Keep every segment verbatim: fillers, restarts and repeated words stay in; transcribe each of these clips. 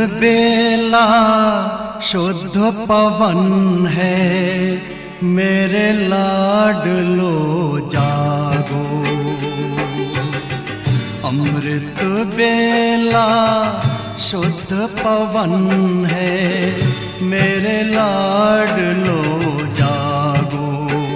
बेला शुद्ध पवन है, मेरे लाडलो जागो। अमृत बेला शुद्ध पवन है, मेरे लाडलो जागो।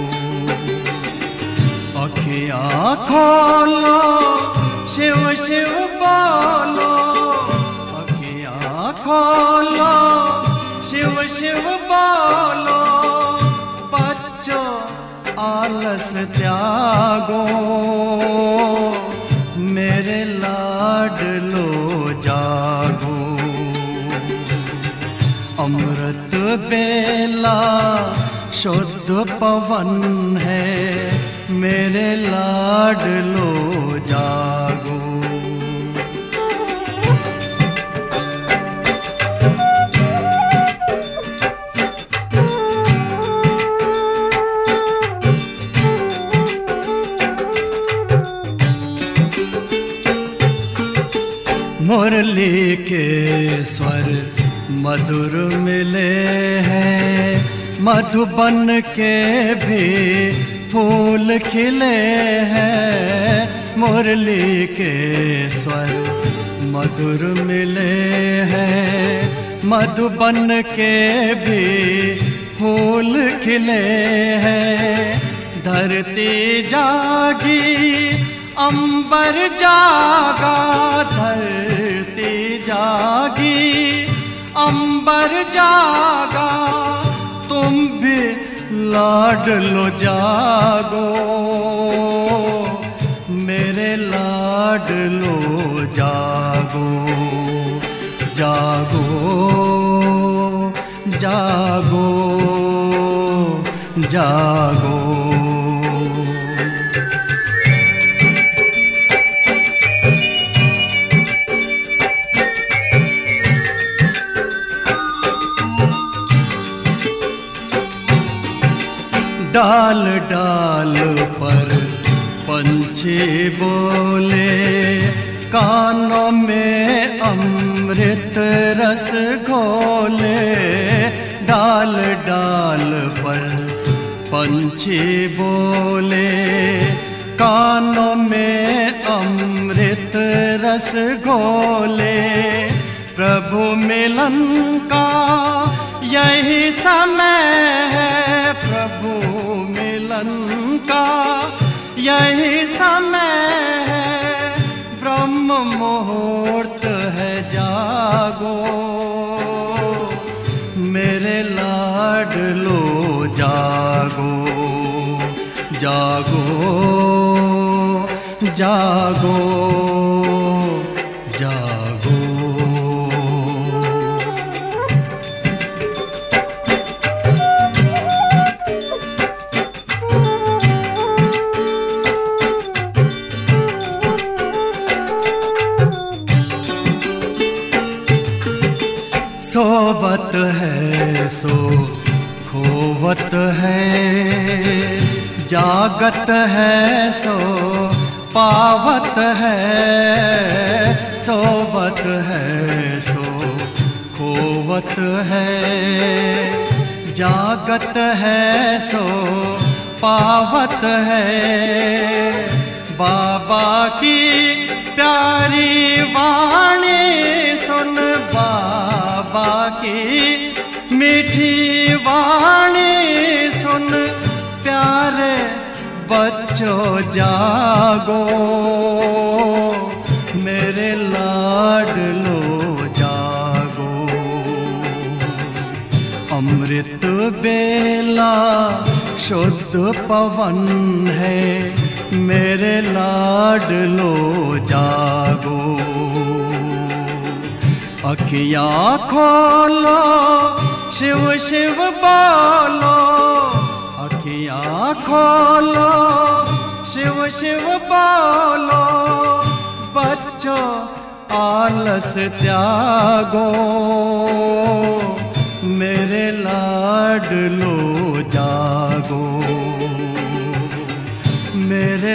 अखियाँ खोलो, शिव शिव बोलो, अखियाँ खोलो, शिव शिव बोलो। बच्चों आलस त्यागो, मेरे लाडलो जागो। अमृत बेला शुद्ध पवन है, मेरे लाडलो जागो। मुरली के स्वर मधुर मिले हैं, मधुबन के भी फूल खिले हैं। मुरली के स्वर मधुर मिले हैं, मधुबन के भी फूल खिले हैं। धरती जागी, अंबर जागा, धरती जागी, अंबर जागा। तुम भी लाडलो जागो, मेरे लाडलो जागो। जागो जागो जागो। डाल डाल पर पंछी बोले, कानों में अमृत रस घोले। डाल डाल पर पंछी बोले, कानों में अमृत रस घोले। प्रभु मिलन का यही समय है, प्रभु मिलन का यही समय है। ब्रह्म मुहूर्त है, जागो, मेरे लाडलो जागो। जागो जागो जागो। सोवत है सो खोवत है, जागत है सो पावत है। सोवत है सो खोवत है, जागत है सो पावत है। बाबा की प्यारी वाणी सुन, बाबा की मीठी वाणी सुन। प्यारे बच्चों जागो, मेरे लाडलो जागो। अमृत बेला शुद्ध पवन है, मेरे लाडलो जागो। अखियाँ खोलो, शिव शिव बोलो, अखियाँ खोलो, शिव शिव बोलो। बच्चों आलस त्यागो, मेरे लाडलो जागो। मेरे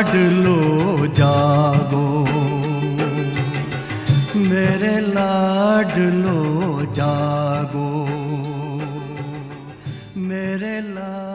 लाडलो जागो, मेरे लाड लाडलो जागो, मेरे ला